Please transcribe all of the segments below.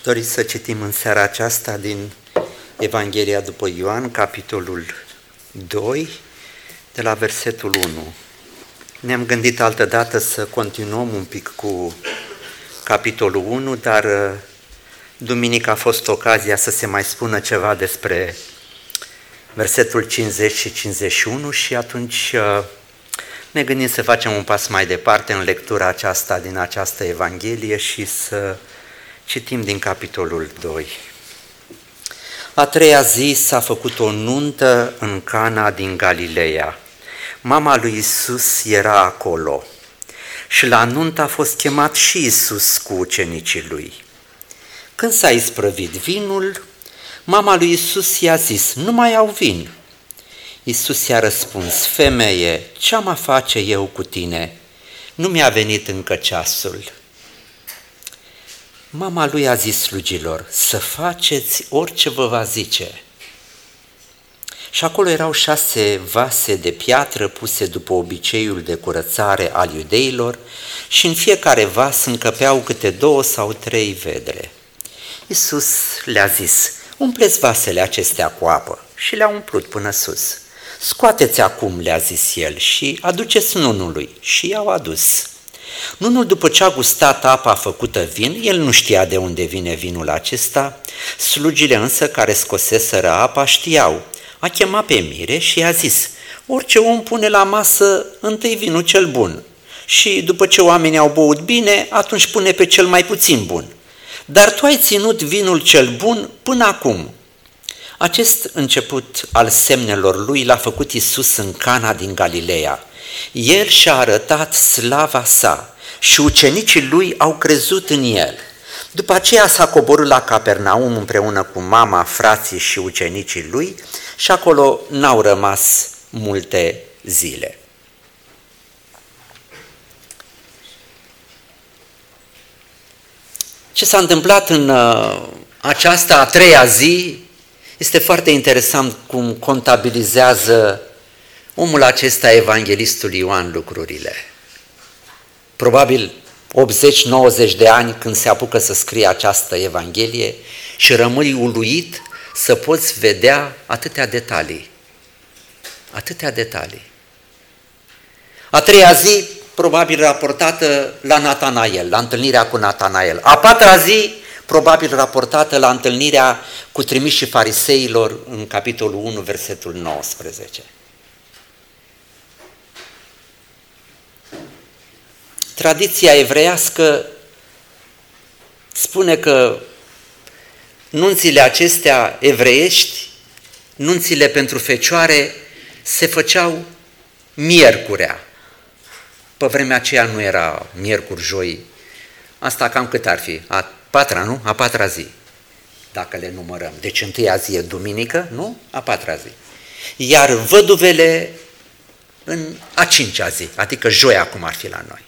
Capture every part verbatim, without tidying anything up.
Doriți să citim în seara aceasta din Evanghelia după Ioan, capitolul doi, de la versetul unu. Ne-am gândit altădată să continuăm un pic cu capitolul unu, dar duminică a fost ocazia să se mai spună ceva despre versetul cincizeci și cincizeci și unu și atunci ne gândim să facem un pas mai departe în lectura aceasta din această Evanghelie și să citim din capitolul doi. A treia zi s-a făcut o nuntă în Cana din Galileea. Mama lui Iisus era acolo și la nuntă a fost chemat și Iisus cu ucenicii lui. Când s-a isprăvit vinul, mama lui Iisus i-a zis: "Nu mai au vin." Iisus i-a răspuns: "Femeie, ce am a face eu cu tine? Nu mi-a venit încă ceasul." Mama lui a zis slugilor: "Să faceți orice vă va zice." Și acolo erau șase vase de piatră puse după obiceiul de curățare al iudeilor și în fiecare vas încăpeau câte două sau trei vedre. Iisus le-a zis: "Umpleți vasele acestea cu apă." Și le-a umplut până sus. "Scoateți acum," le-a zis el, "și aduceți nunului." Și i-au adus. Nunul, după ce a gustat apa făcută vin, el nu știa de unde vine vinul acesta, slugile însă care scoseseră apa știau. A chemat pe mire și i-a zis: "Orice om pune la masă întâi vinul cel bun și după ce oamenii au băut bine, atunci pune pe cel mai puțin bun. Dar tu ai ținut vinul cel bun până acum." Acest început al semnelor lui l-a făcut Iisus în Cana din Galileea. El și-a arătat slava sa și ucenicii lui au crezut în el. După aceea s-a coborât la Capernaum împreună cu mama, frații și ucenicii lui și acolo n-au rămas multe zile. Ce s-a întâmplat în uh, această a treia zi este foarte interesant cum contabilizează omul acesta, evanghelistul Ioan, lucrurile. Probabil optzeci nouăzeci de ani când se apucă să scrie această Evanghelie și rămâi uluit să poți vedea atâtea detalii. Atâtea detalii. A treia zi, probabil raportată la Natanael, la întâlnirea cu Natanael. A patra zi, probabil raportată la întâlnirea cu trimișii fariseilor în capitolul unu, versetul nouăsprezece. Tradiția evreiască spune că nunțile acestea evreiești, nunțile pentru fecioare, se făceau miercurea. Pe vremea aceea nu era miercuri, joi. Asta cam cât ar fi? A patra, nu? A patra zi, dacă le numărăm. Deci întâia zi e duminică, nu? A patra zi. Iar văduvele în a cincea zi, adică joia, cum ar fi la noi.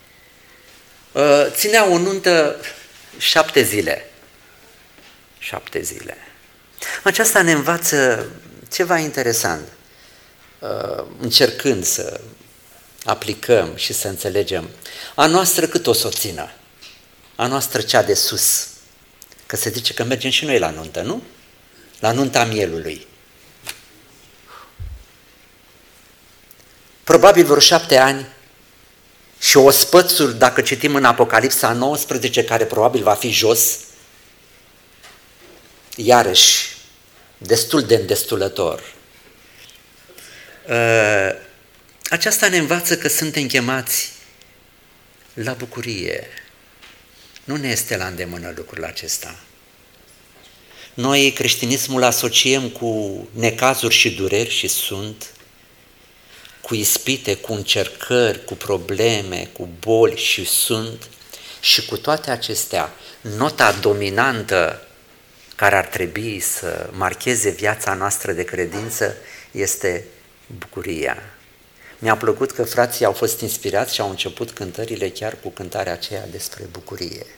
Țineau o nuntă șapte zile. Șapte zile. Aceasta ne învață ceva interesant, încercând să aplicăm și să înțelegem. A noastră cât o să o țină? A noastră cea de sus. Că se zice că mergem și noi la nuntă, nu? La nunta mielului. Probabil vreo șapte ani și ospățul, dacă citim în Apocalipsa nouăsprezece, care probabil va fi jos, iarăși destul de îndestulător. Aceasta ne învață că suntem chemați la bucurie. Nu ne este la îndemână lucrul acesta. Noi creștinismul asociem cu necazuri și dureri și sunt, cu ispite, cu încercări, cu probleme, cu boli și sunt, și cu toate acestea, nota dominantă care ar trebui să marcheze viața noastră de credință este bucuria. Mi-a plăcut că frații au fost inspirați și au început cântările chiar cu cântarea aceea despre bucurie.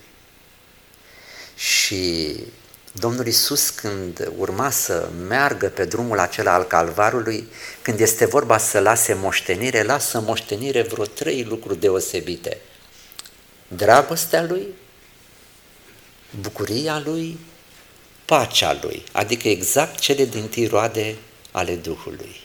Și Domnul Iisus, când urma să meargă pe drumul acela al Calvarului, când este vorba să lase moștenire, lasă moștenire vreo trei lucruri deosebite. Dragostea Lui, bucuria Lui, pacea Lui, adică exact cele dintâi roade ale Duhului.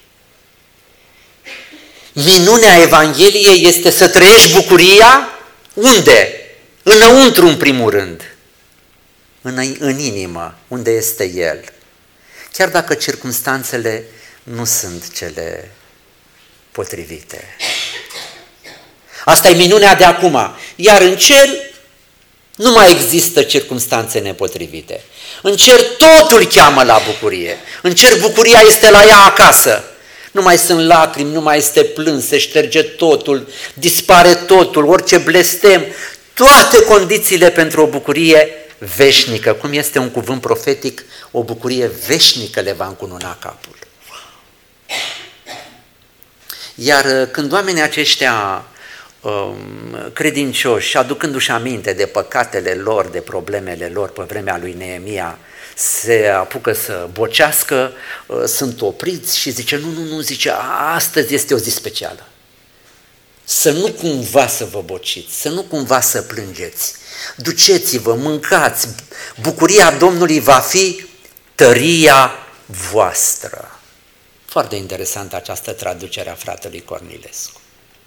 Minunea Evangheliei este să trăiești bucuria unde? Înăuntru în primul rând, în, în inimă, unde este El. Chiar dacă circumstanțele nu sunt cele potrivite. Asta e minunea de acum. Iar în cer nu mai există circumstanțe nepotrivite. În cer totul cheamă la bucurie. În cer bucuria este la ea acasă. Nu mai sunt lacrimi, nu mai este plâns, se șterge totul, dispare totul, orice blestem, toate condițiile pentru o bucurie veșnică. Cum este un cuvânt profetic, o bucurie veșnică le va încununa capul. Iar când oamenii aceștia credincioși, aducându-și aminte de păcatele lor, de problemele lor pe vremea lui Neemia, se apucă să bocească, sunt opriți și zice, nu, nu, nu, zice, astăzi este o zi specială. Să nu cumva să vă bociți, să nu cumva să plângeți. Duceți-vă, mâncați, bucuria Domnului va fi tăria voastră. Foarte interesantă această traducere a fratelui Cornilescu.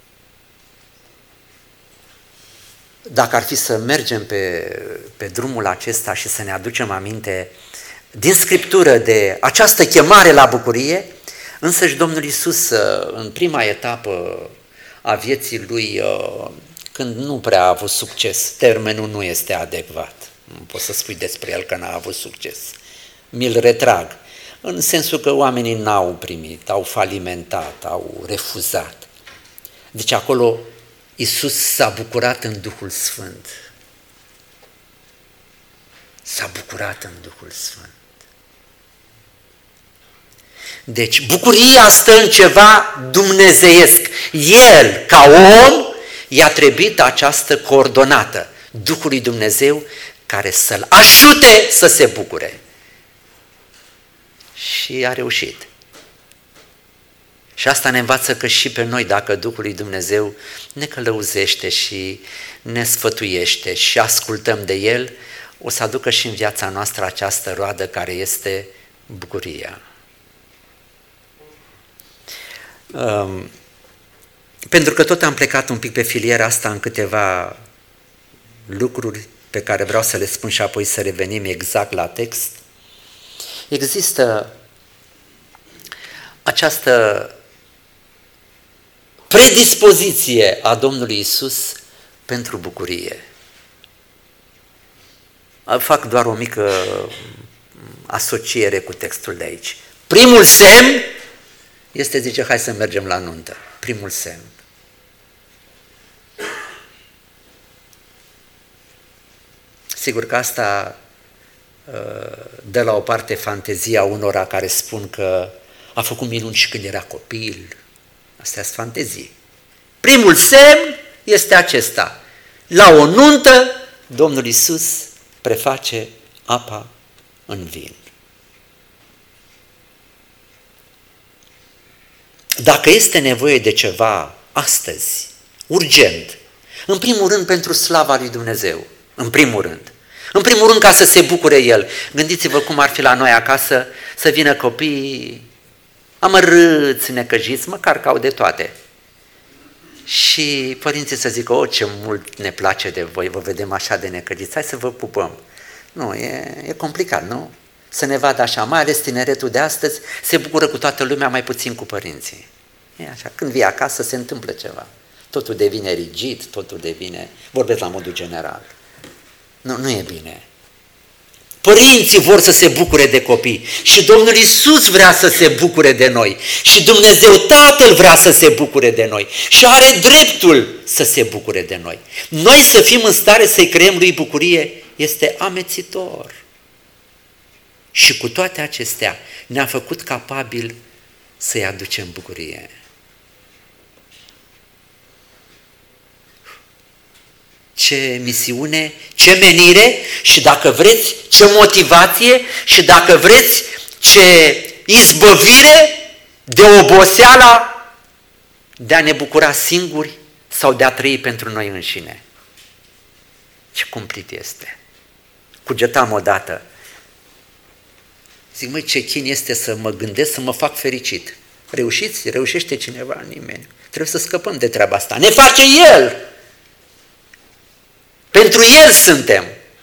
Dacă ar fi să mergem pe, pe drumul acesta și să ne aducem aminte din Scriptură de această chemare la bucurie, însăși Domnul Iisus în prima etapă a vieții Lui, când nu prea a avut succes, termenul nu este adecvat, nu poți să spui despre El că n-a avut succes, mi-l retrag, în sensul că oamenii n-au primit, au falimentat, au refuzat. Deci acolo Iisus s-a bucurat în Duhul Sfânt. S-a bucurat în Duhul Sfânt. Deci bucuria stă în ceva dumnezeiesc. El, ca om, i-a trebuit această coordonată, Duhului Dumnezeu, care să-l ajute să se bucure. Și a reușit. Și asta ne învață că și pe noi, dacă Duhul lui Dumnezeu ne călăuzește și ne sfătuiește și ascultăm de El, o să aducă și în viața noastră această roadă care este bucuria. Um, pentru că tot am plecat un pic pe filiera asta în câteva lucruri pe care vreau să le spun și apoi să revenim exact la text, există această predispoziție a Domnului Iisus pentru bucurie. Fac doar o mică asociere cu textul de aici. Primul semn este, zice, hai să mergem la nuntă. Primul semn. Sigur că asta dă la o parte fantezia unora care spun că a făcut minuni și când era copil. Astea sunt fantezii. Primul semn este acesta. La o nuntă, Domnul Iisus preface apa în vin. Dacă este nevoie de ceva astăzi, urgent, în primul rând pentru slava lui Dumnezeu, în primul rând, în primul rând ca să se bucure El. Gândiți-vă cum ar fi la noi acasă să vină copiii amărâți, necăjiți, măcar că au de toate. Și părinții să zică, o, ce mult ne place de voi, vă vedem așa de necăjiți, hai să vă pupăm. Nu, e, e complicat, nu? Să ne vadă așa, mai ales tineretul de astăzi se bucură cu toată lumea, mai puțin cu părinții. E așa, când vii acasă se întâmplă ceva. Totul devine rigid, totul devine, vorbesc la modul general. Nu, nu e bine. Părinții vor să se bucure de copii și Domnul Iisus vrea să se bucure de noi și Dumnezeu Tatăl vrea să se bucure de noi și are dreptul să se bucure de noi. Noi să fim în stare să-i creăm lui bucurie este amețitor. Și cu toate acestea ne-a făcut capabil să-i aducem bucurie. Ce misiune, ce menire și dacă vreți ce motivație și dacă vreți ce izbăvire de oboseala de a ne bucura singuri sau de a trăi pentru noi înșine. Ce cumplit este! cugetam odată. Zic, măi, ce chin este să mă gândesc să mă fac fericit. Reușiți? Reușește cineva? Nimeni. Trebuie să scăpăm de treaba asta. Ne face El! Pentru El suntem!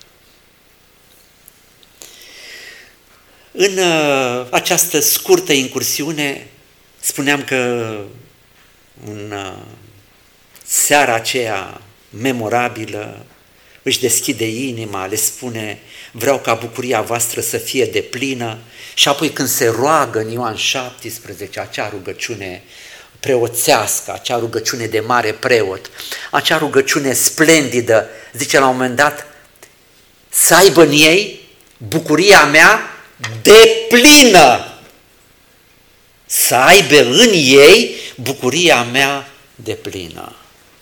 În uh, această scurtă incursiune spuneam că în uh, seara aceea memorabilă își deschide inima, le spune, vreau ca bucuria voastră să fie deplină, și apoi când se roagă în Ioan șaptesprezece, acea rugăciune preoțească, acea rugăciune de mare preot, acea rugăciune splendidă, zice la un moment dat, să aibă în ei bucuria mea deplină, să aibă în ei bucuria mea deplină.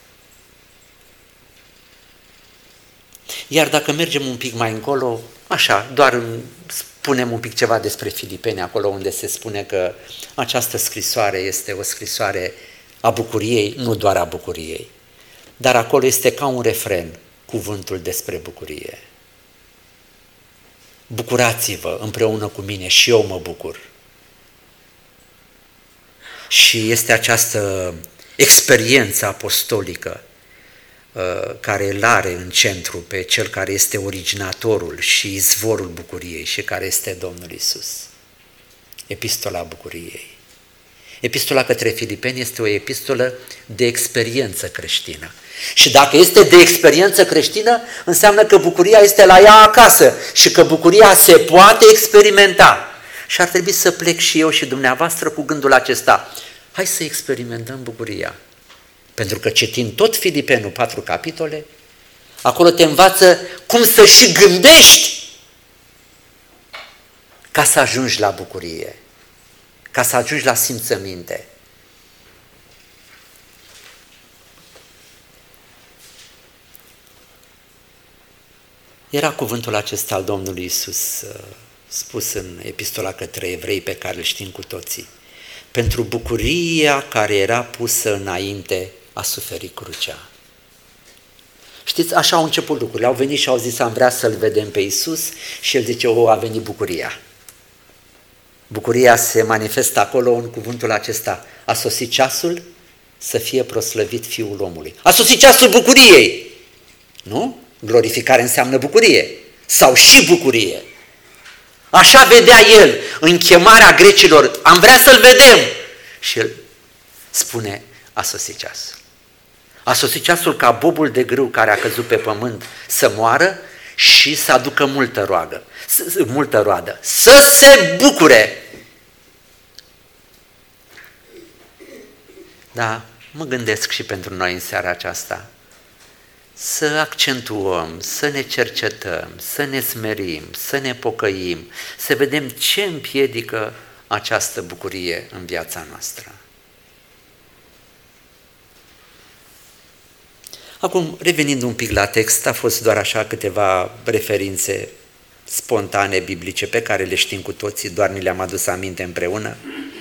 Iar dacă mergem un pic mai încolo, așa, doar spunem un pic ceva despre Filipeni, acolo unde se spune că această scrisoare este o scrisoare a bucuriei, nu doar a bucuriei, dar acolo este ca un refren, cuvântul despre bucurie. Bucurați-vă împreună cu mine și eu mă bucur. Și este această experiență apostolică care îl are în centru pe cel care este originatorul și izvorul bucuriei și care este Domnul Iisus. Epistola bucuriei. Epistola către Filipeni este o epistolă de experiență creștină. Și dacă este de experiență creștină, înseamnă că bucuria este la ea acasă și că bucuria se poate experimenta. Și ar trebui să plec și eu și dumneavoastră cu gândul acesta. Hai să experimentăm bucuria. Pentru că citind tot Filipenul, patru capitole, acolo te învață cum să și gândești ca să ajungi la bucurie, ca să ajungi la simțăminte. Era cuvântul acesta al Domnului Iisus spus în epistola către evrei pe care îl știm cu toții. Pentru bucuria care era pusă înainte a suferit crucea. Știți, așa au început lucrurile. Au venit și au zis, am vrea să-L vedem pe Iisus, și El zice, o, a venit bucuria. Bucuria se manifestă acolo în cuvântul acesta. A sosit ceasul să fie proslăvit Fiul omului. A sosit ceasul bucuriei. Nu? Glorificare înseamnă bucurie. Sau și bucurie. Așa vedea El în chemarea grecilor. Am vrea să-L vedem. Și El spune, a sosit ceasul. A sosit ceasul ca bobul de grâu care a căzut pe pământ să moară și să aducă multă roagă, multă roadă, să se bucure. Da, mă gândesc și pentru noi în seara aceasta să accentuăm, să ne cercetăm, să ne smerim, să ne pocăim, să vedem ce împiedică această bucurie în viața noastră. Acum, revenind un pic la text, a fost doar așa câteva referințe spontane biblice pe care le știm cu toții, doar ni le-am adus aminte împreună.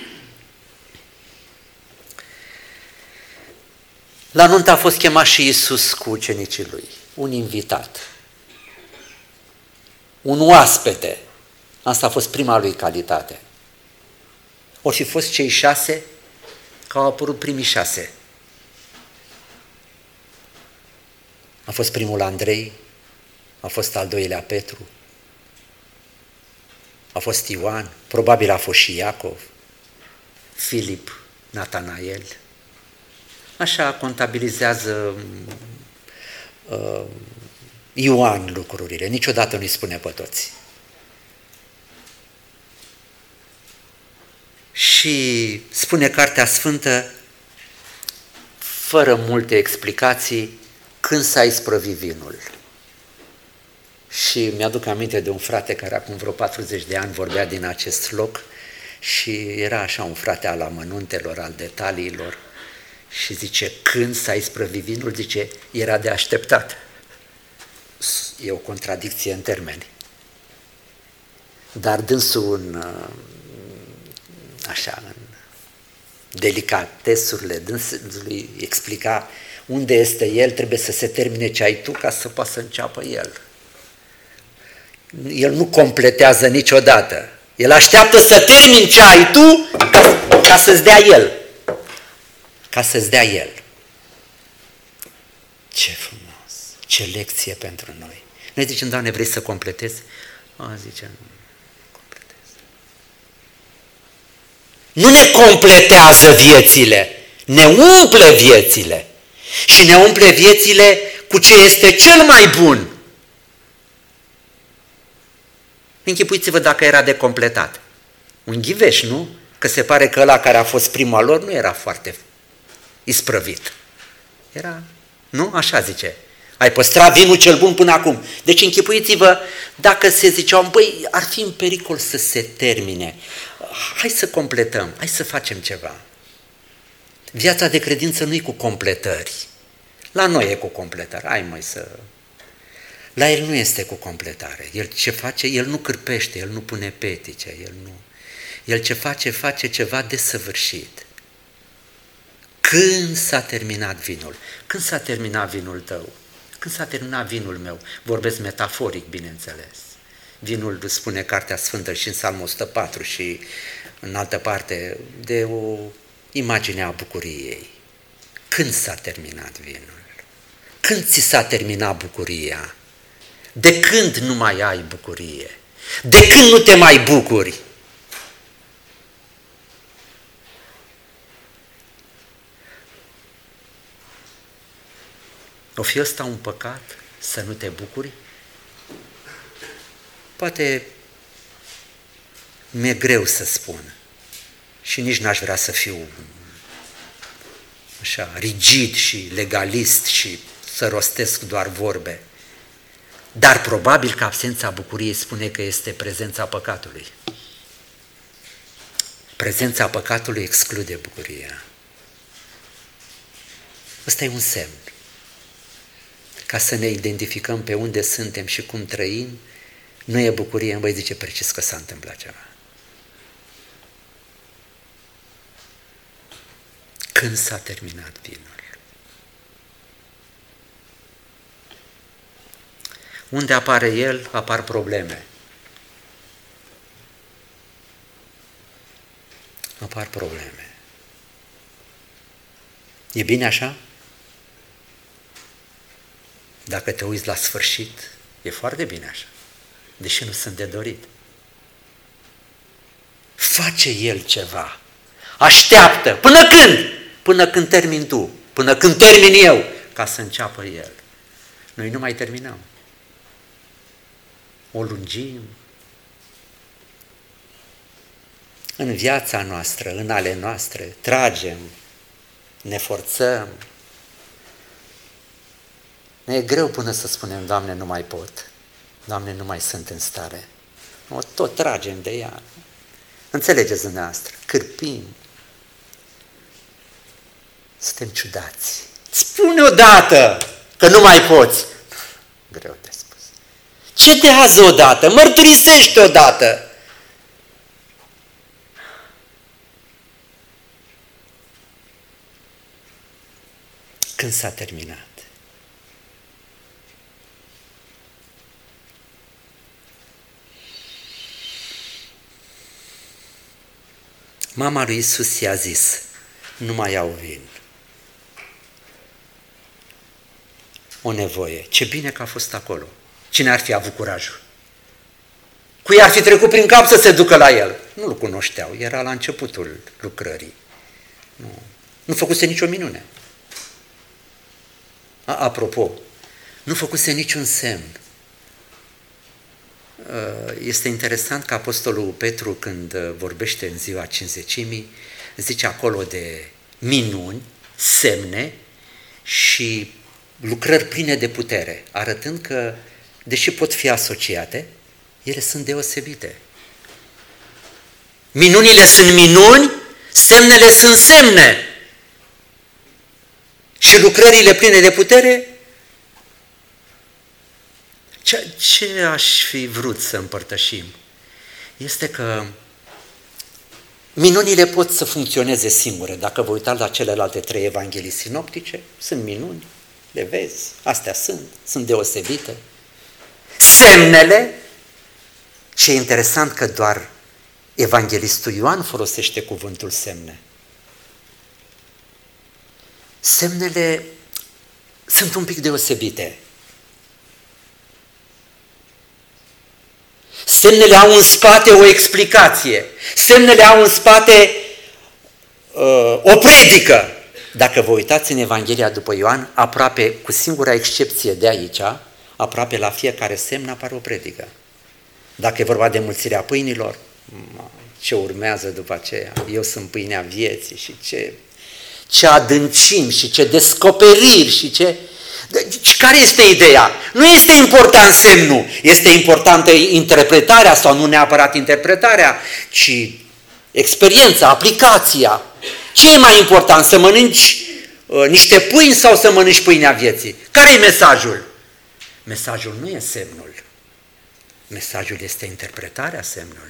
La nuntă a fost chemat și Iisus cu ucenicii Lui, un invitat, un oaspete. Asta a fost prima Lui calitate. O fi fost cei șase, că au apărut primii șase. A fost primul Andrei, a fost al doilea Petru, a fost Ioan, probabil a fost și Iacov, Filip, Natanael. Așa contabilizează uh, Ioan lucrurile, niciodată nu-i spune pe toți. Și spune Cartea Sfântă, fără multe explicații, când s-a isprăvit vinul. Și mi-aduc aminte de un frate care acum vreo patruzeci de ani vorbea din acest loc și era așa un frate al amănuntelor, al detaliilor, și zice, când s-a isprăvit vinul, zice, era de așteptat. E o contradicție în termeni. Dar dânsul în, așa, în delicatesurile dânsului explica unde este el, trebuie să se termine ce ai tu ca să poată să înceapă el. El nu completează niciodată. El așteaptă să termini ce ai tu ca, ca să-ți dea El. Ca să-ți dea El. Ce frumos! Ce lecție pentru noi! Noi zicem, Doamne, vrei să completezi? A, zice, nu, completez. Nu ne completează viețile, ne umple viețile. Și ne umple viețile cu ce este cel mai bun. Închipuiți-vă dacă era de completat. Un ghiveș, nu? Că se pare că ăla care a fost prima lor nu era foarte isprăvit. Era, nu? Așa zice. Ai păstrat vinul cel bun până acum. Deci închipuiți-vă dacă se ziceau, băi, ar fi în pericol să se termine. Hai să completăm, hai să facem ceva. Viața de credință nu e cu completări. La noi e cu completări. Hai mai să... La El nu este cu completare. El ce face? El nu cârpește, El nu pune petice, El nu... El ce face? Face ceva desăvârșit. Când s-a terminat vinul? Când s-a terminat vinul tău? Când s-a terminat vinul meu? Vorbesc metaforic, bineînțeles. Vinul, spune Cartea Sfântă și în Psalmul o sută patru și în altă parte, de o imagine a bucuriei. Când s-a terminat vinul? Când ți s-a terminat bucuria? De când nu mai ai bucurie? De când nu te mai bucuri? O fi ăsta un păcat să nu te bucuri? Poate mi-e greu să spun și nici n-aș vrea să fiu așa rigid și legalist și să rostesc doar vorbe. Dar probabil că absența bucuriei spune că este prezența păcatului. Prezența păcatului exclude bucuria. Ăsta e un semn. Ca să ne identificăm pe unde suntem și cum trăim, nu e bucurie, băi, zice precis că s-a întâmplat ceva. Când s-a terminat vinul? Unde apare el, apar probleme. Apar probleme. E bine așa? Dacă te uiți la sfârșit, e foarte bine așa, deși nu sunt de dorit. Face el ceva, așteaptă, până când? Până când termin tu, până când termin eu, ca să înceapă el. Noi nu mai terminăm. O lungim. În viața noastră, în ale noastre, tragem, ne forțăm. Ne e greu până să spunem, Doamne, nu mai pot, Doamne, nu mai sunt în stare. O, tot tragem de ea. Înțelegeți dumneavoastră, cârpim. Suntem ciudați. Spune odată că nu mai poți. Greu de spus. Cedează odată, mărturisește odată. Când s-a terminat? Mama lui Iisus i-a zis, nu mai iau vin. O nevoie. Ce bine că a fost acolo. Cine ar fi avut curajul? Cui ar fi trecut prin cap să se ducă la el? Nu-l cunoșteau, era la începutul lucrării. Nu, nu făcuse nicio minune. A, apropo, nu făcuse niciun semn. Este interesant că apostolul Petru, când vorbește în ziua Cincizecimii, zice acolo de minuni, semne și lucrări pline de putere, arătând că, deși pot fi asociate, ele sunt deosebite. Minunile sunt minuni, semnele sunt semne. Și lucrările pline de putere, ce, ce aș fi vrut să împărtășim este că minunile pot să funcționeze singure. Dacă vă uitați la celelalte trei evanghelii sinoptice, sunt minuni, le vezi, astea sunt, sunt deosebite. Semnele Ce e interesant că doar evanghelistul Ioan folosește cuvântul semne. Semnele sunt un pic deosebite. Semnele au în spate o explicație. Semnele au în spate uh, o predică. Dacă vă uitați în Evanghelia după Ioan, aproape, cu singura excepție de aici, aproape la fiecare semn apare o predică. Dacă e vorba de mulțirea pâinilor, ce urmează după aceea? Eu sunt pâinea vieții și ce, ce adâncim și ce descoperiri și ce... Deci, care este ideea? Nu este important semnul, este importantă interpretarea sau nu neapărat interpretarea, ci experiența, aplicația. Ce e mai important, să mănânci uh, niște pâini sau să mănânci pâinea vieții? Care e mesajul? Mesajul nu e semnul. Mesajul este interpretarea semnului.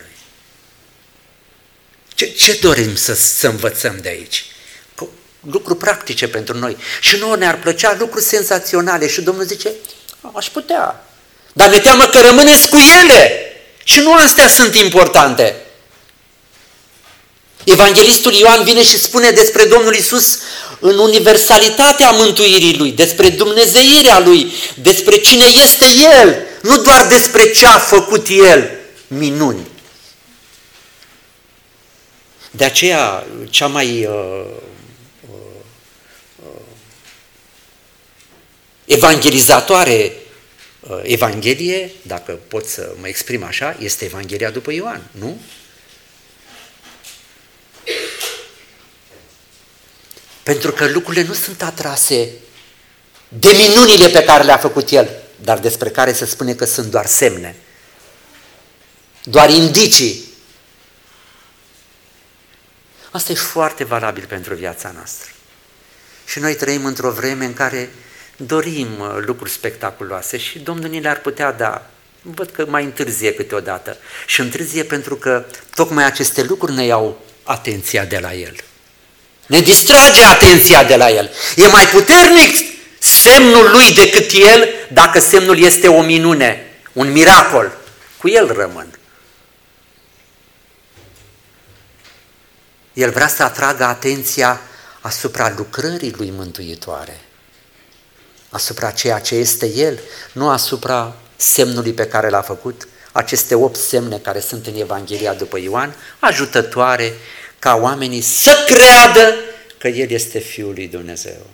Ce, ce dorim să, să învățăm de aici? Lucruri practice pentru noi. Și nouă ne-ar plăcea lucruri senzaționale. Și Domnul zice, aș putea. Dar ne teamă că rămâneți cu ele. Și nu astea sunt importante. Evanghelistul Ioan vine și spune despre Domnul Iisus în universalitatea mântuirii Lui, despre dumnezeirea Lui, despre cine este El, nu doar despre ce a făcut El, minuni. De aceea, cea mai uh, uh, evangelizatoare uh, Evanghelie, dacă pot să mă exprim așa, este Evanghelia după Ioan, nu? Pentru că lucrurile nu sunt atrase de minunile pe care le-a făcut El, dar despre care se spune că sunt doar semne, doar indicii. Asta e foarte valabil pentru viața noastră. Și noi trăim într-o vreme în care dorim lucruri spectaculoase și Domnul ni le-ar putea da. Văd că mai întârzie câteodată. Și întârzie pentru că tocmai aceste lucruri ne iau atenția de la El. Ne distrage atenția de la El. E mai puternic semnul Lui decât El dacă semnul este o minune, un miracol. Cu El rămân. El vrea să atragă atenția asupra lucrării Lui mântuitoare, asupra ceea ce este El, nu asupra semnului pe care l-a făcut, aceste opt semne care sunt în Evanghelia după Ioan, ajutătoare ca oamenii să creadă că El este Fiul lui Dumnezeu.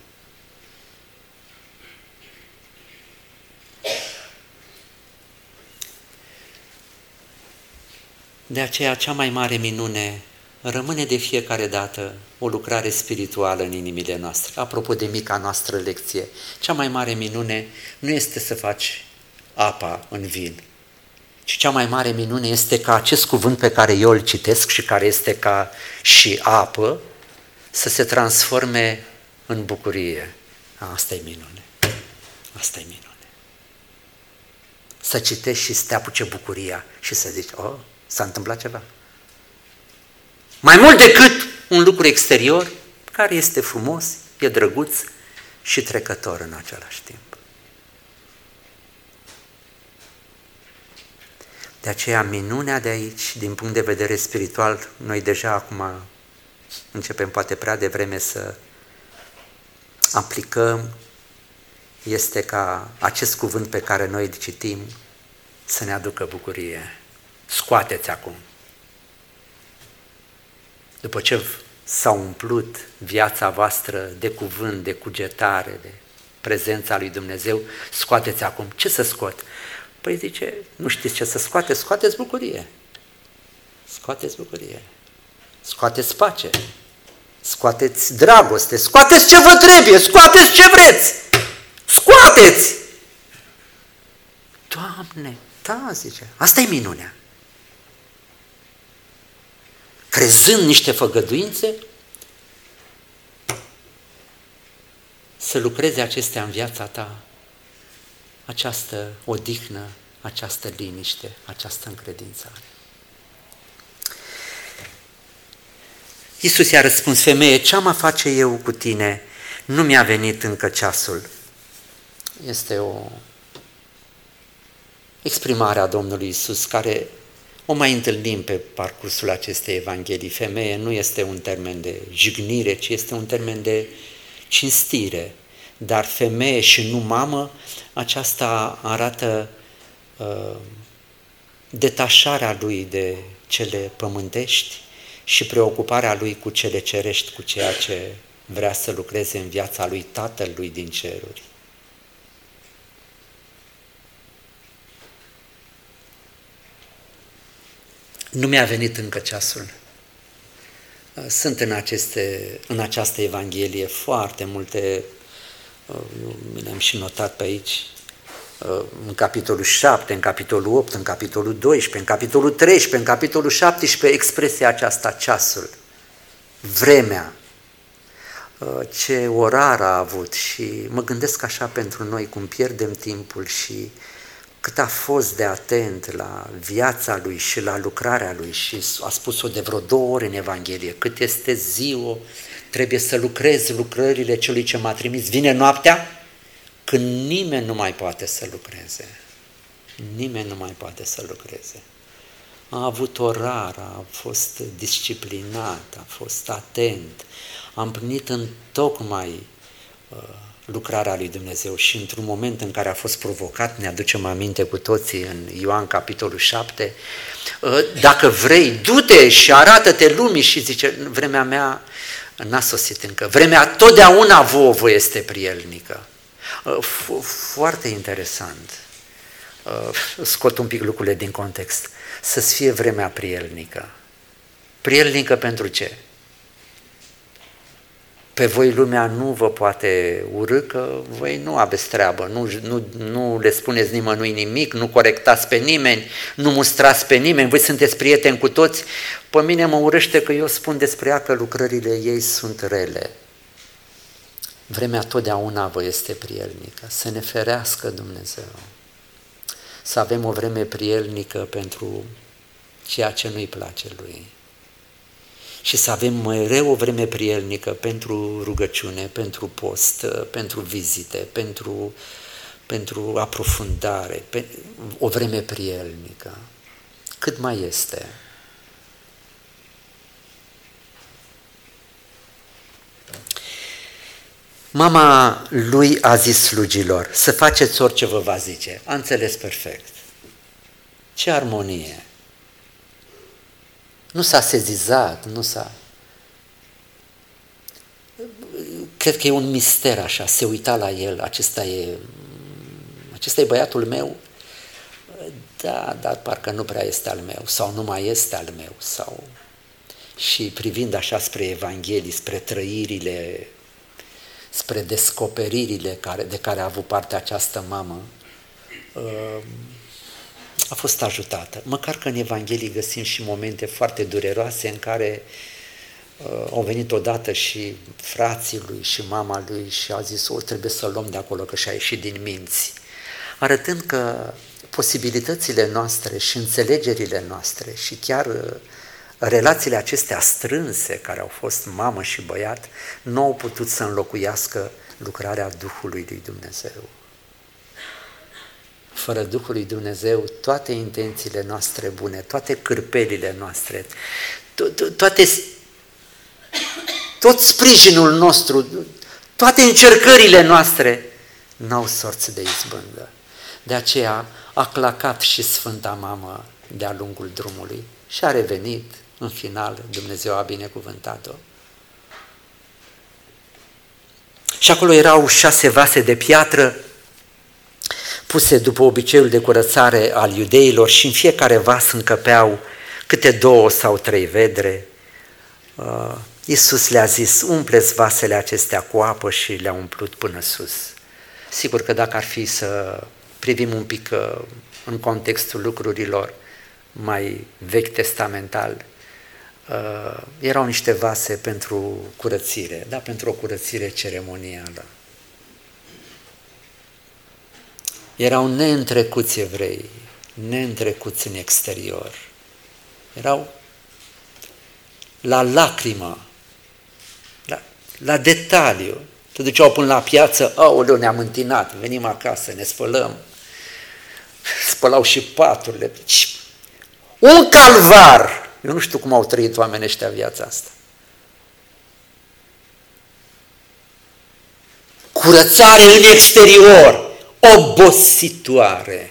De aceea, cea mai mare minune rămâne de fiecare dată o lucrare spirituală în inimile noastre. Apropo de mica noastră lecție, cea mai mare minune nu este să faci apa în vin, ci cea mai mare minune este ca acest cuvânt pe care eu îl citesc și care este ca și apă, să se transforme în bucurie. Asta e minune. Asta e minune. Să citești și să te apuce bucuria și să zici, oh, s-a întâmplat ceva. Mai mult decât un lucru exterior, care este frumos, e drăguț și trecător în același timp. De aceea minunea de aici, din punct de vedere spiritual, noi deja acum începem poate prea devreme să aplicăm, este ca acest cuvânt pe care noi îl citim să ne aducă bucurie. Scoateți acum. După ce s-a umplut viața voastră de cuvânt, de cugetare, de prezența lui Dumnezeu, scoateți acum. Ce să scot? Păi zice, nu știți ce să scoateți? Scoateți bucurie. Scoateți bucurie. Scoateți pace. Scoateți dragoste. Scoateți ce vă trebuie. Scoateți ce vreți. Scoateți! Doamne, da, zice, asta e minunea. Crezând niște făgăduințe, să lucreze acestea în viața ta, această odihnă, această liniște, această încredințare. Iisus i-a răspuns, femeie, ce am face eu cu tine? Nu mi-a venit încă ceasul. Este o exprimare a Domnului Iisus care O mai întâlnim pe parcursul acestei Evanghelii. Femeie nu este un termen de jignire, ci este un termen de cinstire. Dar femeie și nu mamă, aceasta arată uh, detașarea lui de cele pământești și preocuparea lui cu cele cerești, cu ceea ce vrea să lucreze în viața lui Tatălui din ceruri. Nu mi-a venit încă ceasul. Sunt în, aceste, în această Evanghelie foarte multe, mi le-am și notat pe aici, în capitolul șapte, în capitolul opt, în capitolul doisprezece, în capitolul treisprezece, în capitolul șaptesprezece, expresia aceasta, ceasul, vremea, ce orar a avut și mă gândesc așa pentru noi cum pierdem timpul și cât a fost de atent la viața lui și la lucrarea lui și a spus-o de vreo două ori în Evanghelie, cât este ziua, trebuie să lucrez lucrările celui ce m-a trimis. Vine noaptea când nimeni nu mai poate să lucreze. Nimeni nu mai poate să lucreze. A avut orar, a fost disciplinat, a fost atent, a împlinit întocmai uh, lucrarea lui Dumnezeu și într-un moment în care a fost provocat, ne aducem aminte cu toții în Ioan capitolul șapte, uh, dacă vrei, du-te și arată-te lumii și zice, vremea mea n-a sosit încă, vremea totdeauna vouă este prielnică. Uh, foarte interesant. Uh, scot un pic lucrurile din context. Să-ți fie vremea prielnică. Prielnică pentru ce? Pe voi lumea nu vă poate urâ, că voi nu aveți treabă, nu, nu, nu le spuneți nimănui nimic, nu corectați pe nimeni, nu mustrați pe nimeni, voi sunteți prieteni cu toți. Pe mine mă urăște că eu spun despre ea că lucrările ei sunt rele. Vremea totdeauna vă este prielnică, să ne ferească Dumnezeu. Să avem o vreme prielnică pentru ceea ce nu-i place Lui. Și să avem mereu o vreme prielnică pentru rugăciune, pentru post, pentru vizite, pentru, pentru aprofundare, pe, o vreme prielnică. Cât mai este? Mama lui a zis slugilor, să faceți orice vă va zice. A înțeles perfect. Ce armonie! Nu s-a sezizat, nu s-a... Cred că e un mister așa, se uita la el, acesta e, acesta e băiatul meu, da, dar parcă nu prea este al meu, sau nu mai este al meu, sau... Și privind așa spre Evanghelii, spre trăirile, spre descoperirile care, de care a avut parte această mamă, a fost ajutată. Măcar că în Evanghelii găsim și momente foarte dureroase în care uh, au venit odată și frații lui și mama lui și a zis, o, trebuie să-l luăm de acolo că și-a ieșit din minți. Arătând că posibilitățile noastre și înțelegerile noastre și chiar uh, relațiile acestea strânse care au fost mamă și băiat nu au putut să înlocuiască lucrarea Duhului lui Dumnezeu. Fără Duhul lui Dumnezeu, toate intențiile noastre bune, toate cârpelile noastre, to- toate, tot sprijinul nostru, toate încercările noastre n-au sorți de izbândă. De aceea a clacat și Sfânta Mamă de-a lungul drumului și a revenit în final, Dumnezeu a binecuvântat-o. Și acolo erau șase vase de piatră puse după obiceiul de curățare al iudeilor și în fiecare vas încăpeau câte două sau trei vedre. Uh, Iisus le-a zis, umpleți vasele acestea cu apă și le-a umplut până sus. Sigur că dacă ar fi să privim un pic uh, în contextul lucrurilor mai vechi testamental, uh, erau niște vase pentru curățire, da, pentru o curățire ceremonială. Erau neîntrecuți evrei, neîntrecuți în exterior. Erau la lacrimă, la, la detaliu. Te duceau până la piață, aoleu, ne-am întinat, venim acasă, ne spălăm. Spălau și paturile. Deci, Un calvar. Eu nu știu cum au trăit oamenii ăștia viața asta. Curățare în exterior, obositoare,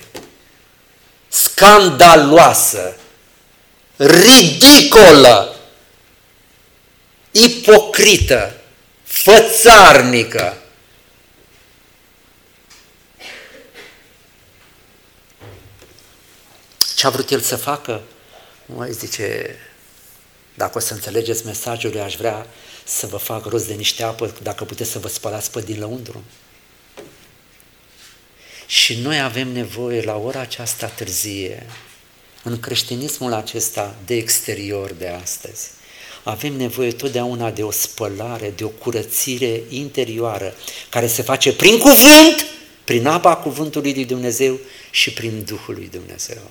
scandaloasă, ridicolă, ipocrită, fățarnică. Ce a vrut el să facă? Măi, zice, dacă o să înțelegeți mesajul, eu aș vrea să vă fac rost de niște apă, dacă puteți să vă spălați pe din lăuntru. Și noi avem nevoie la ora aceasta târzie, în creștinismul acesta de exterior de astăzi, avem nevoie totdeauna de o spălare, de o curățire interioară, care se face prin cuvânt, prin apa cuvântului lui Dumnezeu și prin Duhul lui Dumnezeu.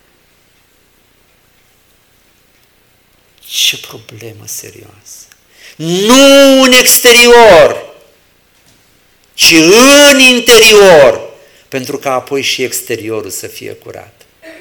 Ce problemă serioasă! Nu în exterior, ci în interior, pentru ca apoi și exteriorul să fie curat.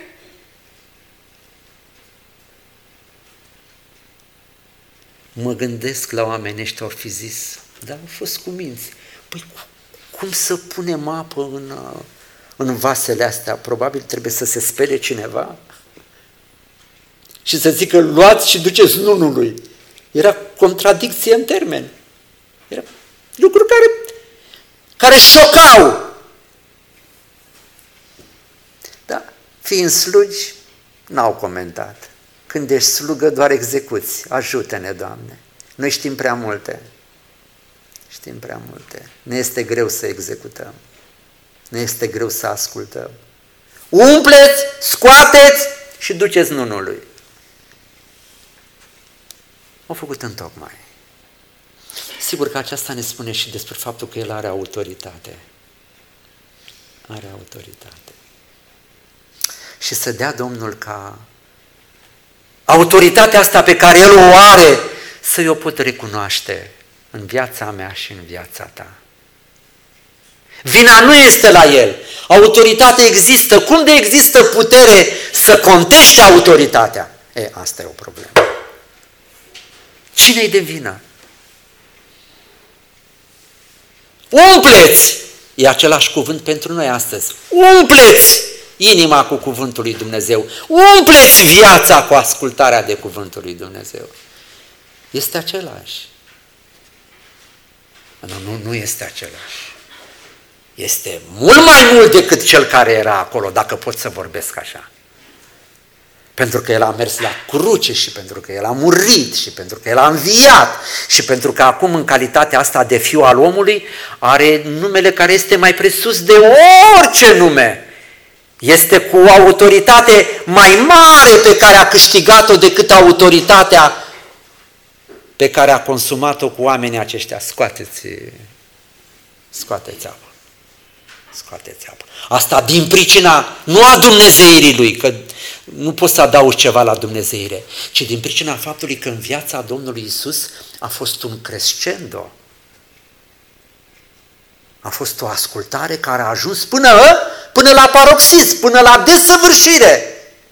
Mă gândesc la oamenii ăștia, au fi zis, dar au fost cuminți. Păi cum să punem apă în, în vasele astea? Probabil trebuie să se spele cineva și să zică, luați și duceți nunului. Era contradicție în termeni. Era lucruri care, care șocau. Da, fiind slugi, n-au comentat. Când ești slugă, doar execuți. Ajută-ne, Doamne. Noi știm prea multe. Știm prea multe. Ne este greu să executăm. Ne este greu să ascultăm. Umpleți, scoateți și duceți nunului. Au făcut întocmai. Sigur că aceasta ne spune și despre faptul că El are autoritate. Are autoritate. Și să dea Domnul ca autoritatea asta pe care El o are, să eu pot recunoaște în viața mea și în viața ta. Vina nu este la El. Autoritatea există. Cum de există putere să contești autoritatea? E, asta e o problemă. Cine-i de vină? Umpleți! E același cuvânt pentru noi astăzi. Umpleți inima cu cuvântul lui Dumnezeu. Umpleți viața cu ascultarea de cuvântul lui Dumnezeu. Este același. Nu, nu, nu este același. Este mult mai mult decât cel care era acolo, dacă pot să vorbesc așa. Pentru că El a mers la cruce și pentru că El a murit și pentru că El a înviat și pentru că acum în calitatea asta de fiu al omului are numele care este mai presus de orice nume. Este cu autoritate mai mare pe care a câștigat-o decât autoritatea pe care a consumat-o cu oamenii aceștia. Scoateți, scoateți apă. Scoateți apă. Asta din pricina, nu a dumnezeirii Lui, că nu poți să adaugi ceva la dumnezeire, ci din pricina faptului că în viața Domnului Iisus a fost un crescendo. A fost o ascultare care a ajuns până, până la paroxism, până la desăvârșire.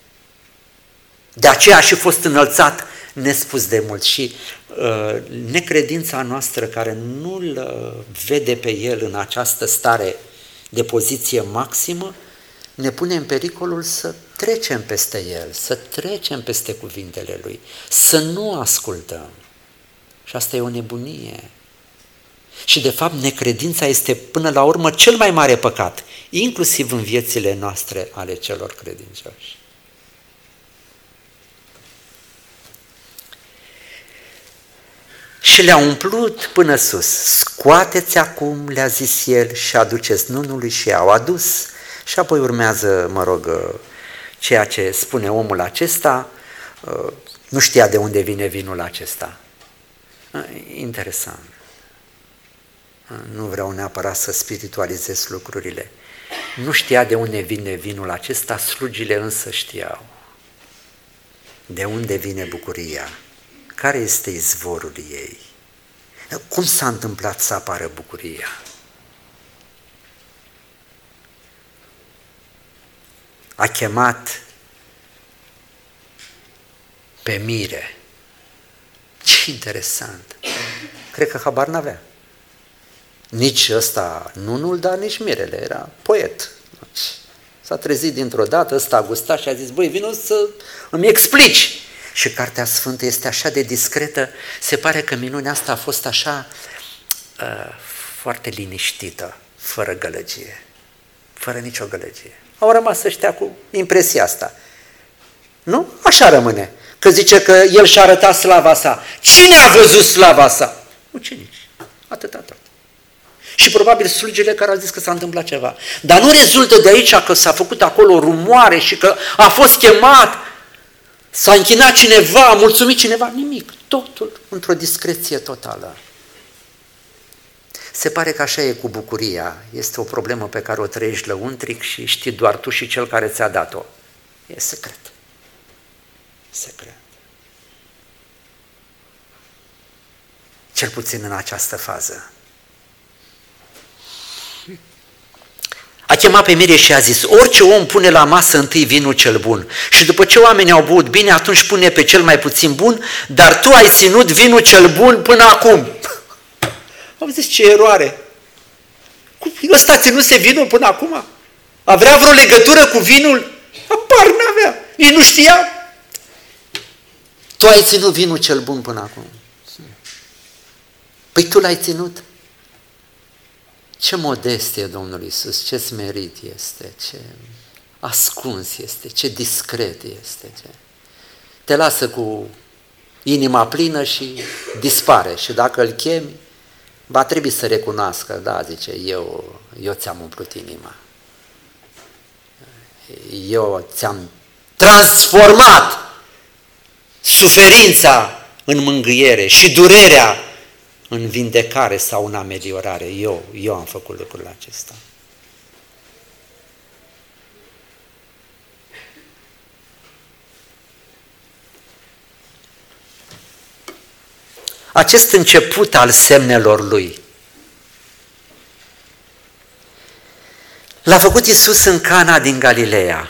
De aceea a și fost înălțat nespus de mult și uh, necredința noastră care nu-L uh, vede pe El în această stare de poziție maximă, ne pune în pericolul să trecem peste El, să trecem peste cuvintele Lui, să nu ascultăm. Și asta e o nebunie. Și de fapt necredința este până la urmă cel mai mare păcat, inclusiv în viețile noastre ale celor credincioși. Și le-a umplut până sus. Scoateți acum, le-a zis El, și aduceți nunului, și i-au adus. Și apoi urmează, mă rog, ceea ce spune omul acesta, nu știa de unde vine vinul acesta. Interesant. Nu vreau neapărat să spiritualizez lucrurile. Nu știa de unde vine vinul acesta, slugile însă știau. De unde vine bucuria? Care este izvorul ei? Cum s-a întâmplat să apară bucuria? A chemat pe mire. Ce interesant! Cred că habar n-avea. Nici ăsta nunul, dar nici mirele, era poet. S-a trezit dintr-o dată, ăsta a gustat și a zis, băi, vino să îmi explici. Și Cartea Sfântă este așa de discretă, se pare că minunea asta a fost așa uh, foarte liniștită, fără gălăgie, fără nicio gălăgie. Au rămas ăștia cu impresia asta. Nu? Așa rămâne. Că zice că el și-a arătat slava sa. Cine a văzut slava sa? Ucenici. Atâta tot. Și probabil slugile care au zis că s-a întâmplat ceva. Dar nu rezultă de aici că s-a făcut acolo rumoare și că a fost chemat, s-a închinat cineva, a mulțumit cineva. Nimic. Totul într-o discreție totală. Se pare că așa e cu bucuria. Este o problemă pe care o trăiești lăuntric și știi doar tu și cel care ți-a dat-o. E secret. Secret. Cel puțin în această fază. A chemat pe Mire și a zis, orice om pune la masă întâi vinul cel bun și după ce oamenii au băut bine, atunci pune pe cel mai puțin bun, dar tu ai ținut vinul cel bun până acum. Am zis, ce eroare! Ăsta ținuse vinul până acum? Avea vreo legătură cu vinul? Apar n-avea, nici nu știa. Tu ai ținut vinul cel bun până acum. Păi tu l-ai ținut? Ce modest e Domnul Iisus, ce smerit este, ce ascuns este, ce discret este. Ce... Te lasă cu inima plină și dispare. Și dacă îl chemi, va trebui să recunoască, da, zice, eu, eu ți-am umplut inima. Eu ți-am transformat suferința în mângâiere și durerea în vindecare sau în ameliorare. Eu, eu am făcut lucrul acesta. Acest început al semnelor lui l-a făcut Iisus în Cana din Galileea.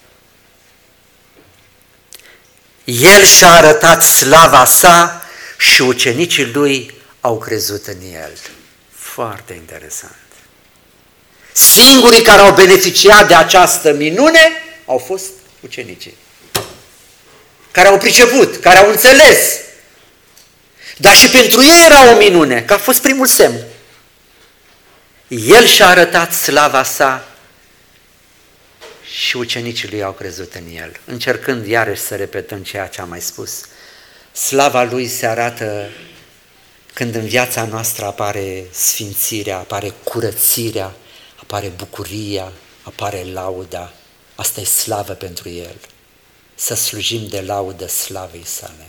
El și-a arătat slava sa și ucenicii lui au crezut în el. Foarte interesant. Singurii care au beneficiat de această minune au fost ucenicii, care au priceput, care au înțeles. Dar și pentru ei era o minune, că a fost primul semn. El și-a arătat slava sa și ucenicii lui au crezut în el. Încercând iarăși să repetăm ceea ce am mai spus, slava lui se arată când în viața noastră apare sfințirea, apare curățirea, apare bucuria, apare lauda. Asta e slavă pentru el. Să slujim de laudă slavei sale.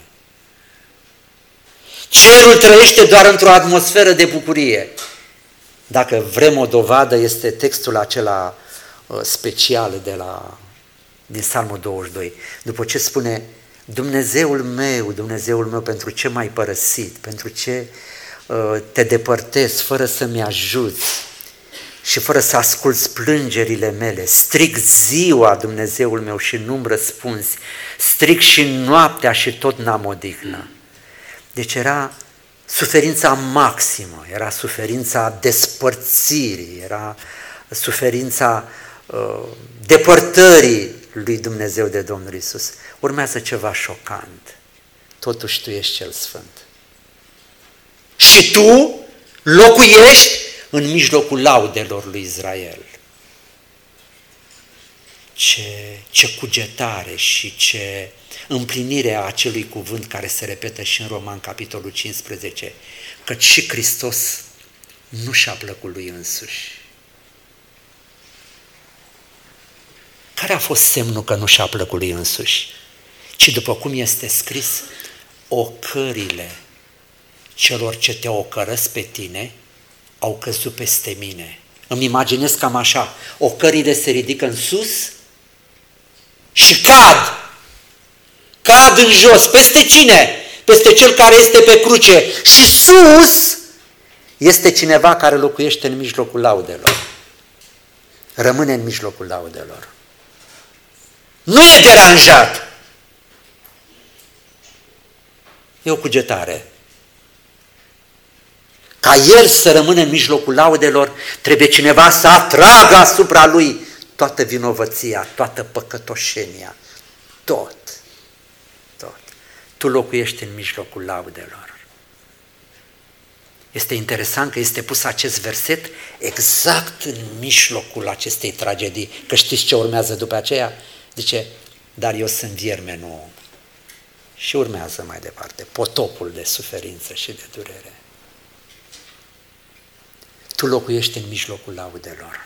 Cerul trăiește doar într-o atmosferă de bucurie. Dacă vrem o dovadă, este textul acela special de la, din Psalmul douăzeci și doi. După ce spune, Dumnezeul meu, Dumnezeul meu, pentru ce m-ai părăsit, pentru ce uh, te depărtezi fără să-mi ajuți și fără să asculți plângerile mele. Strig ziua, Dumnezeul meu, și nu-mi răspunzi. Strig și noaptea și tot n-am odihnă. Deci era suferința maximă, era suferința despărțirii, era suferința uh, depărtării lui Dumnezeu de Domnul Iisus. Urmează ceva șocant. Totuși tu ești cel sfânt. Și tu locuiești în mijlocul laudelor lui Israel. Ce, ce cugetare și ce împlinire a acelui cuvânt care se repetă și în Roman, capitolul cincisprezece, căci și Hristos nu și-a plăcut lui însuși. Care a fost semnul că nu și-a plăcut lui însuși? Ci după cum este scris, ocările celor ce te ocărăsc pe tine au căzut peste mine. Îmi imaginez cam așa, ocările se ridică în sus și cad. Cad în jos. Peste cine? Peste cel care este pe cruce. Și sus este cineva care locuiește în mijlocul laudelor. Rămâne în mijlocul laudelor. Nu e deranjat. E o cugetare. Ca El să rămână în mijlocul laudelor, trebuie cineva să atragă asupra Lui toată vinovăția, toată păcătoșenia, tot, tot. Tu locuiești în mijlocul laudelor. Este interesant că este pus acest verset exact în mijlocul acestei tragedii, că știți ce urmează după aceea? Zice, dar eu sunt vierme, nu om. Și urmează mai departe, potopul de suferință și de durere. Tu locuiești în mijlocul laudelor.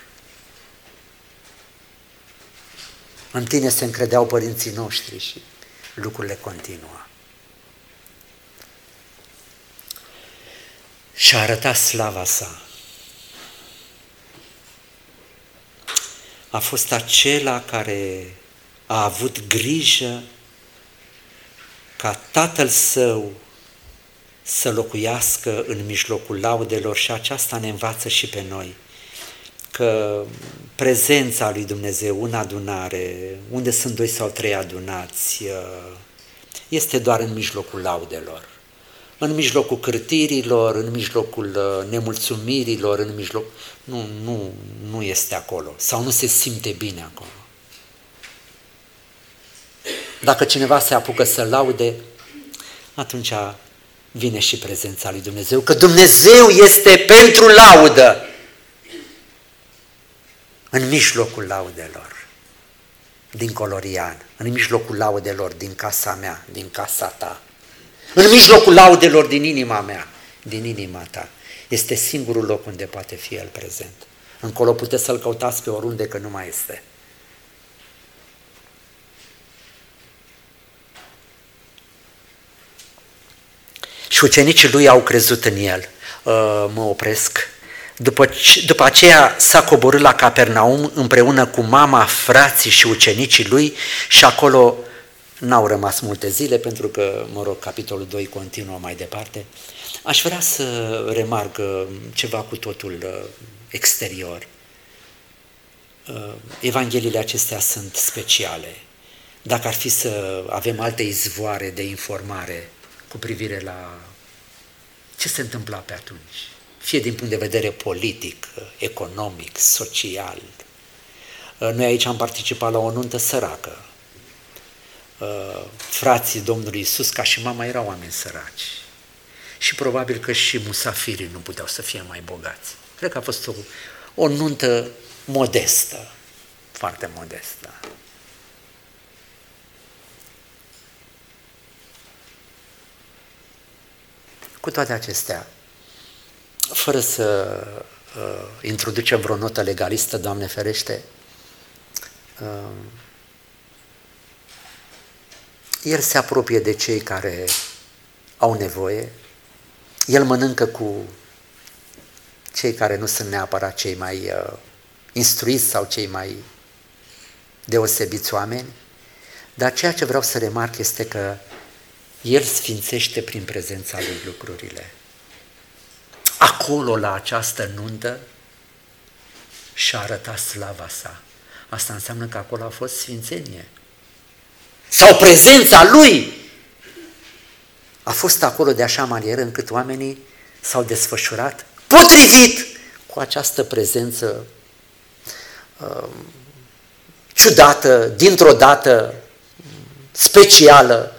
În tine se încredeau părinții noștri și lucrurile continuă. Și-a arătat slava sa. A fost acela care a avut grijă ca Tatăl Său să locuiască în mijlocul laudelor și aceasta ne învață și pe noi, că prezența lui Dumnezeu în adunare, unde sunt doi sau trei adunați, este doar în mijlocul laudelor, în mijlocul cârtirilor, în mijlocul nemulțumirilor, în mijloc... Nu, nu, nu este acolo sau nu se simte bine acolo. Dacă cineva se apucă să laude, atunci vine și prezența lui Dumnezeu, că Dumnezeu este pentru laudă în mijlocul laudelor din Colorian, în mijlocul laudelor din casa mea, din casa ta, în mijlocul laudelor din inima mea, din inima ta. Este singurul loc unde poate fi El prezent. Încolo puteți să-L căutați pe oriunde, că nu mai este. Și ucenicii Lui au crezut în El. Mă opresc. După, după aceea s-a coborât la Capernaum împreună cu mama, frații și ucenicii Lui și acolo n-au rămas multe zile, pentru că, mă rog, capitolul doi continuă mai departe. Aș vrea să remarc ceva cu totul exterior. Evangheliile acestea sunt speciale. Dacă ar fi să avem alte izvoare de informare cu privire la ce se întâmpla pe atunci, fie din punct de vedere politic, economic, social. Noi aici am participat la o nuntă săracă. Frații Domnului Iisus, ca și mama, erau oameni săraci. Și probabil că și musafirii nu puteau să fie mai bogați. Cred că a fost o, o nuntă modestă, foarte modestă. Cu toate acestea, fără să uh, introducem vreo notă legalistă, Doamne ferește, uh, El se apropie de cei care au nevoie, El mănâncă cu cei care nu sunt neapărat cei mai uh, instruiți sau cei mai deosebiți oameni, dar ceea ce vreau să remarc este că El sfințește prin prezența Lui lucrurile. Acolo, la această nuntă, și-a arătat slava sa. Asta înseamnă că acolo a fost sfințenie. Sau prezența Lui a fost acolo de așa manieră încât oamenii s-au desfășurat potrivit cu această prezență uh, ciudată, dintr-o dată specială.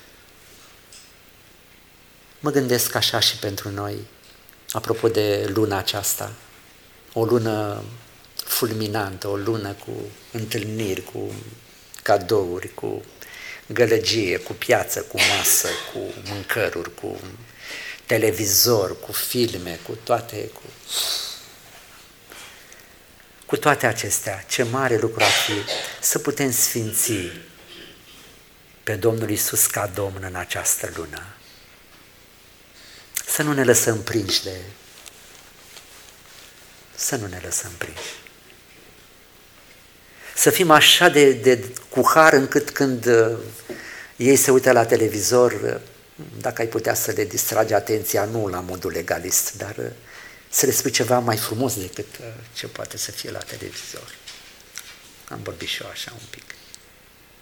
Mă gândesc așa și pentru noi, apropo de luna aceasta, o lună fulminantă, o lună cu întâlniri, cu cadouri, cu gălăgie, cu piață, cu masă, cu mâncăruri, cu televizor, cu filme, cu toate, cu... cu toate acestea, ce mare lucru ar fi să putem sfinți pe Domnul Iisus ca Domn în această lună. Să nu ne lăsăm prinși de... Să nu ne lăsăm prinși. Să fim așa de, de cu har încât când uh, ei se uită la televizor, uh, dacă ai putea să le distragi atenția, nu la modul legalist, dar uh, să le spui ceva mai frumos decât uh, ce poate să fie la televizor. Am vorbit și eu așa un pic.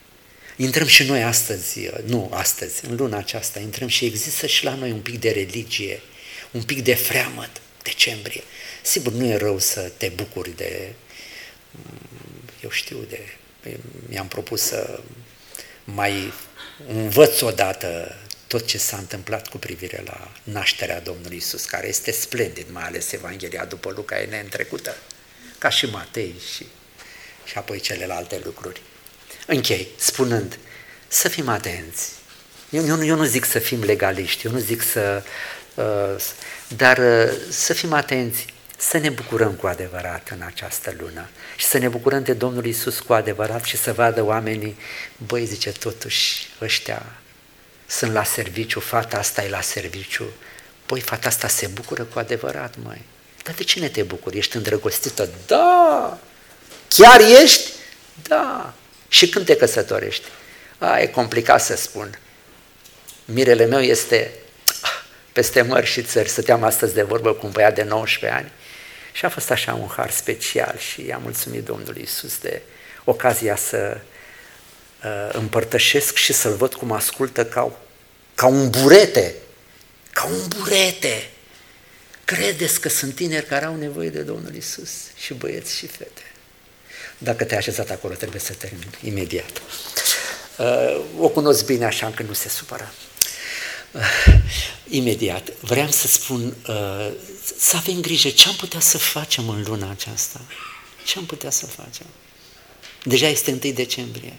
Intrăm și noi astăzi, nu astăzi, în luna aceasta, intrăm și există și la noi un pic de religie, un pic de freamăt, decembrie. Sigur, nu e rău să te bucuri de, eu știu, de, mi-am propus să mai învăț odată tot ce s-a întâmplat cu privire la nașterea Domnului Iisus, care este splendid, mai ales Evanghelia după Luca e neîntrecută, ca și Matei și, și apoi celelalte lucruri. Închei spunând, să fim atenți. Eu, eu, eu nu zic să fim legaliști, eu nu zic să... Uh, dar uh, să fim atenți, să ne bucurăm cu adevărat în această lună și să ne bucurăm de Domnul Iisus cu adevărat și să vadă oamenii, băi, zice, totuși ăștia sunt la serviciu, fata asta e la serviciu, băi, fata asta se bucură cu adevărat, măi. Dar de cine te bucuri? Ești îndrăgostită? Da! Chiar ești? Da! Și când te căsătorești? A, e complicat să spun. Mirele meu este peste mări și țări. Stăteam astăzi de vorbă cu un băiat de nouăsprezece ani și a fost așa un har special și i-am mulțumit Domnului Iisus de ocazia să uh, împărtășesc și să-l văd cum ascultă ca, ca un burete. Ca un burete! Credeți că sunt tineri care au nevoie de Domnul Iisus și băieți și fete. Dacă te-ai așezat acolo, trebuie să termin imediat. Uh, o cunosc bine așa încât nu se supără. Uh, imediat. Vreau să spun, uh, să avem grijă ce am putea să facem în luna aceasta. Ce am putea să facem? Deja este întâi decembrie.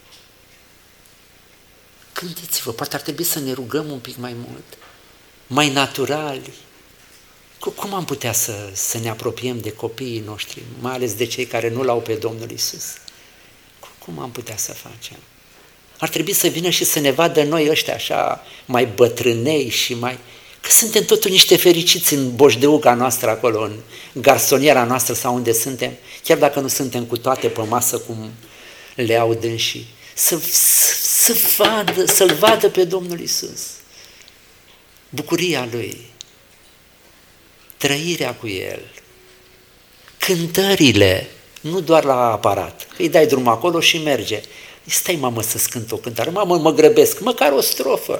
Gândiți-vă, poate ar trebui să ne rugăm un pic mai mult, mai naturali. Cum am putea să, să ne apropiem de copiii noștri, mai ales de cei care nu l-au pe Domnul Iisus? Cum am putea să facem? Ar trebui să vină și să ne vadă noi ăștia așa mai bătrânei și mai... Că suntem totul niște fericiți în boșdeuca noastră acolo, în garsoniera noastră sau unde suntem, chiar dacă nu suntem cu toate pe masă cum le au dânsii. Să, să, să vadă, să-L vadă pe Domnul Iisus. Bucuria Lui. Trăirea cu El, cântările, nu doar la aparat, îi dai drum acolo și merge. Stai, mamă, să-ți cânt o cântare, mamă, mă grăbesc, măcar o strofă.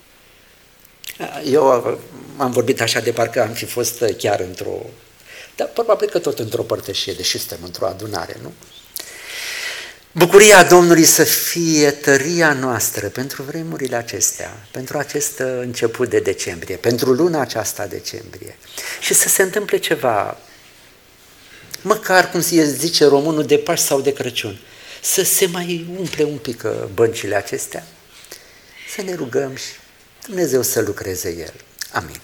Eu am vorbit așa de parcă am fi fost chiar într-o, dar probabil că tot într-o părtășie, deși suntem într-o adunare, nu? Bucuria Domnului să fie tăria noastră pentru vremurile acestea, pentru acest început de decembrie, pentru luna aceasta decembrie. Și să se întâmple ceva, măcar cum se zice românul, de Paști sau de Crăciun, să se mai umple un pic băncile acestea, să ne rugăm și Dumnezeu să lucreze El. Amin.